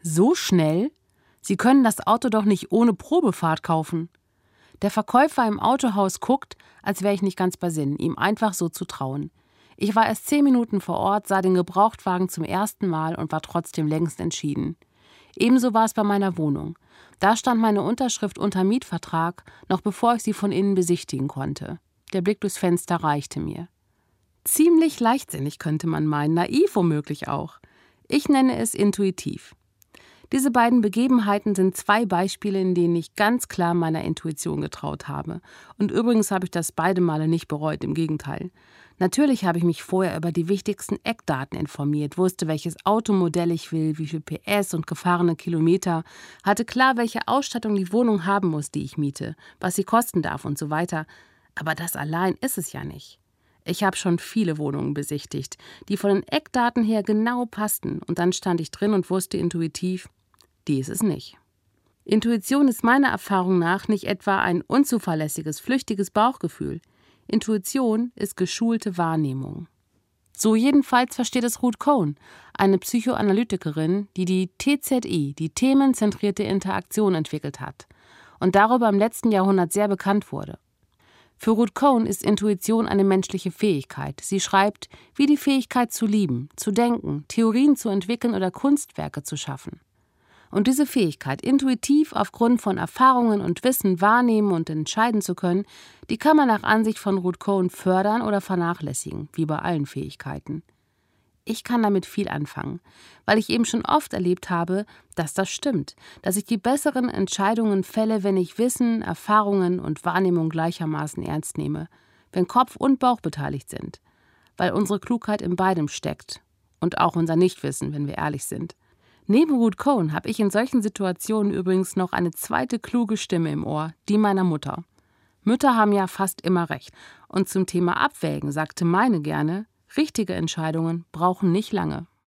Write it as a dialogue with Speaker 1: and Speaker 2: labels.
Speaker 1: So schnell? Sie können das Auto doch nicht ohne Probefahrt kaufen. Der Verkäufer im Autohaus guckt, als wäre ich nicht ganz bei Sinn, ihm einfach so zu trauen. Ich war erst 10 Minuten vor Ort, sah den Gebrauchtwagen zum ersten Mal und war trotzdem längst entschieden. Ebenso war es bei meiner Wohnung. Da stand meine Unterschrift unter Mietvertrag, noch bevor ich sie von innen besichtigen konnte. Der Blick durchs Fenster reichte mir. Ziemlich leichtsinnig könnte man meinen, naiv womöglich auch. Ich nenne es intuitiv. Diese beiden Begebenheiten sind 2 Beispiele, in denen ich ganz klar meiner Intuition getraut habe. Und übrigens habe ich das beide Male nicht bereut, im Gegenteil. Natürlich habe ich mich vorher über die wichtigsten Eckdaten informiert, wusste, welches Automodell ich will, wie viel PS und gefahrene Kilometer, hatte klar, welche Ausstattung die Wohnung haben muss, die ich miete, was sie kosten darf und so weiter. Aber das allein ist es ja nicht. Ich habe schon viele Wohnungen besichtigt, die von den Eckdaten her genau passten, und dann stand ich drin und wusste intuitiv, die ist es nicht. Intuition ist meiner Erfahrung nach nicht etwa ein unzuverlässiges, flüchtiges Bauchgefühl. Intuition ist geschulte Wahrnehmung. So jedenfalls versteht es Ruth Cohen, eine Psychoanalytikerin, die die TZI, die themenzentrierte Interaktion, entwickelt hat und darüber im letzten Jahrhundert sehr bekannt wurde. Für Ruth Cohen ist Intuition eine menschliche Fähigkeit. Sie schreibt, wie die Fähigkeit zu lieben, zu denken, Theorien zu entwickeln oder Kunstwerke zu schaffen. Und diese Fähigkeit, intuitiv aufgrund von Erfahrungen und Wissen wahrnehmen und entscheiden zu können, die kann man nach Ansicht von Ruth Cohen fördern oder vernachlässigen, wie bei allen Fähigkeiten. Ich kann damit viel anfangen, weil ich eben schon oft erlebt habe, dass das stimmt, dass ich die besseren Entscheidungen fälle, wenn ich Wissen, Erfahrungen und Wahrnehmung gleichermaßen ernst nehme, wenn Kopf und Bauch beteiligt sind, weil unsere Klugheit in beidem steckt und auch unser Nichtwissen, wenn wir ehrlich sind. Neben Ruth Cohen habe ich in solchen Situationen übrigens noch eine zweite kluge Stimme im Ohr, die meiner Mutter. Mütter haben ja fast immer recht. Und zum Thema Abwägen sagte meine gerne, richtige Entscheidungen brauchen nicht lange.